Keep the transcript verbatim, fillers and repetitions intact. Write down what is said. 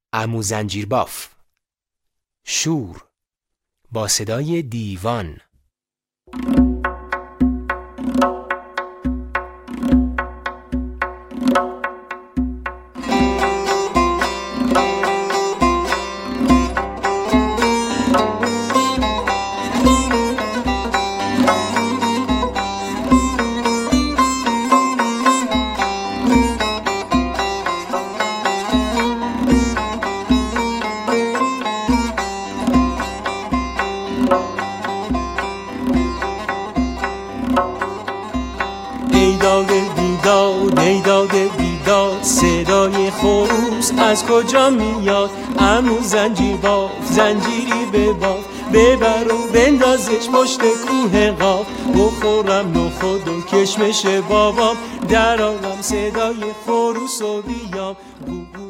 عمو زنجیرباف. شور با صدای دیوان. بیداد بیداد بیداد بیداد صدای خروس از کجا میاد؟ عمو زنجیرباف زنجیری به باف، ببر و بندازش پشت کوه قاف. بخورم نخود و کشمش بابام، در آقم صدای خروس و بیام.